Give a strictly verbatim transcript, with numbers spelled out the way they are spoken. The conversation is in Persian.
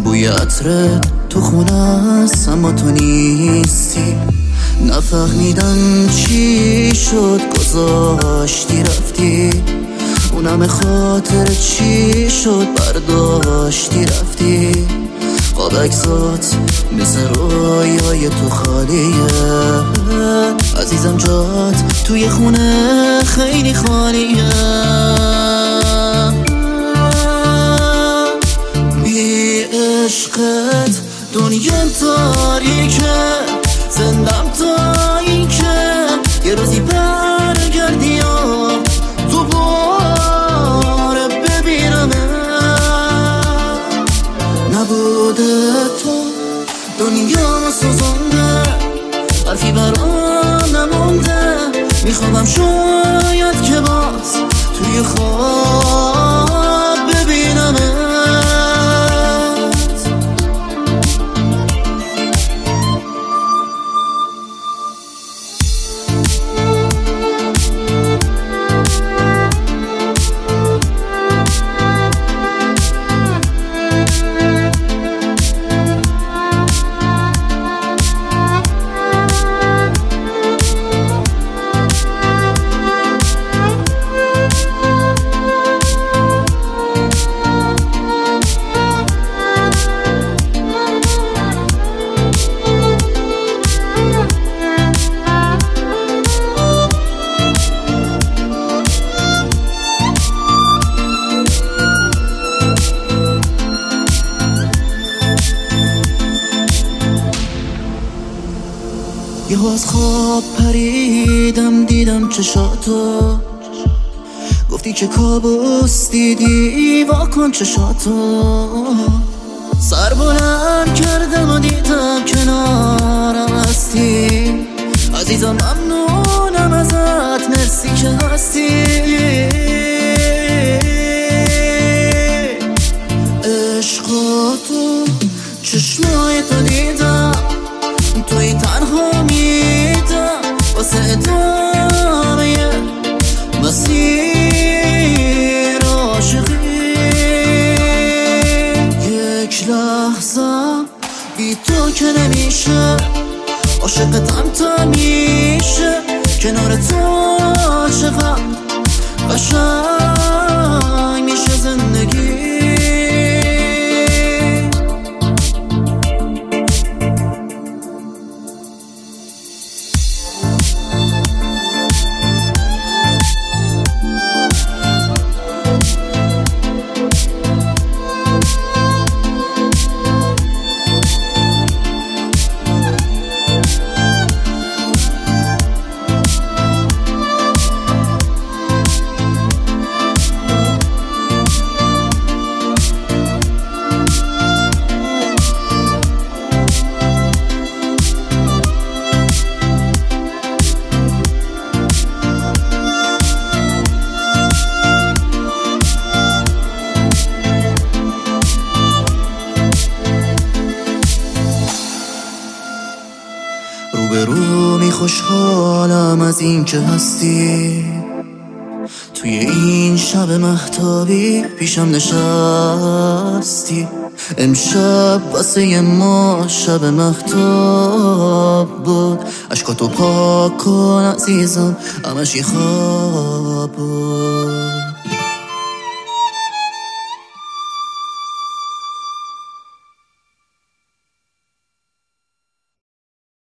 بوی عطرت تو خونه است اما تو نیستی. نفهمیدم چی شد گذاشتی رفتی، اونم خاطر چی شد برداشتی رفتی. قاب عکسات مثل رویای تو خالیه، عزیزم جات توی خونه خیلی خالیه. بی عشقت دنیا تاریکه، زندم تا این که یه روزی برگردی و دوباره ببینم. نبوده تو دنیا سوزنده، حرفی برام نمونده. میخوام شاید که باز توی خواب ببینمت. یهو از خواب پریدم دیدم چشاتو، گفتی که کابوس دیدی واکن چشاتو. سر بلند کردم و دیدم کنارم هستی، عزیزم ممنونم ازت مرسی که هستی. عشقا تو چشمای تو دیدم، توی تنها میدم واسه ادامه مسیر عاشقی. یک لحظه بی تو که نمیشه، عاشقتم تا میشه کنار تو. چقدر قشنگ میشه زندگی. روبرومی خوشحالم از این که هستی، توی این شب مهتابی پیشم نشستی. امشب واسه ما شب مهتاب بود، اشکاتو پاک کن عزیزم همش یه خواب بود.